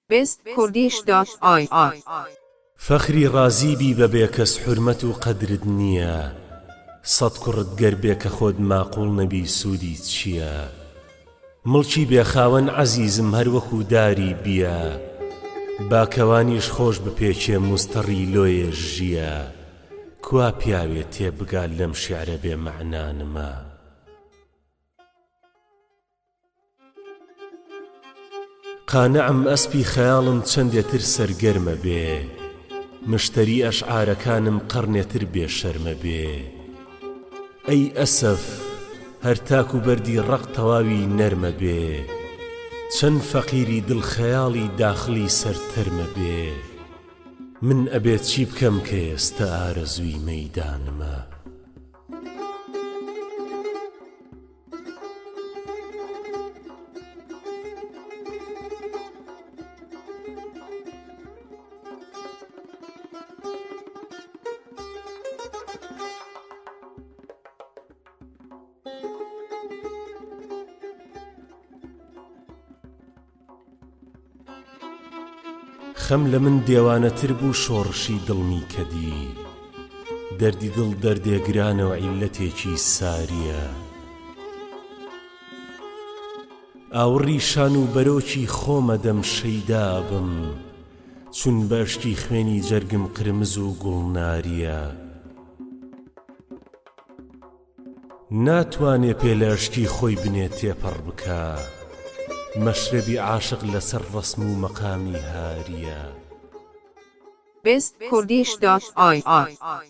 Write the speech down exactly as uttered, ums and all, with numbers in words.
best kurdish dot i r. فەخری ڕازیبی بەبێ کەس حورمەت و قەدرت نییە، سەد کوڕت گەربێ کە خۆت ماقوڵ نەبی سوودی چییە؟ مڵکی بێخاوەن عەزیزم هەر وەکو داری بیە، باکەوانیش خۆش بپێچێ موستەڕی لۆیە ژیە، کوا پیاوێت تێبگات لەم شیعرە بێ مەعنانمە. قانەعم ئەسپی خەیاڵم چەندێتر سەرگەرمە بێ، مشتری ئەشعارەکانم قەڕنێتر بێ شەرمە بێ. ئەی ئەسەف هەر تاک و بەردی ڕەق تەواوی نەرمە بێ، چەند فەقیری دڵ خەیاڵی داخلی سەرتەرمە بێ. من ئەبێت چی بکەم کە ئێستا ئارەزووی مەیدانمە؟ خەم لە من دێوانەتر بوو شۆڕشی دڵمی کەدی، دەردی دڵ دەردێگرانەوە عیلەتێکی ساریە. ئاوڕی شان و بەرۆکی خۆمە دەم شەیدا بم، چون بەشتی خوێنی جەرگم قرمز و گوڵناریە. ناتوانێ پێ لە ئەشتی خۆی بنێت تێپەڕ بکە، مەشرەبی عاشق لەسەر ڕسم و مەقامی هاریە. best kurdish dot i r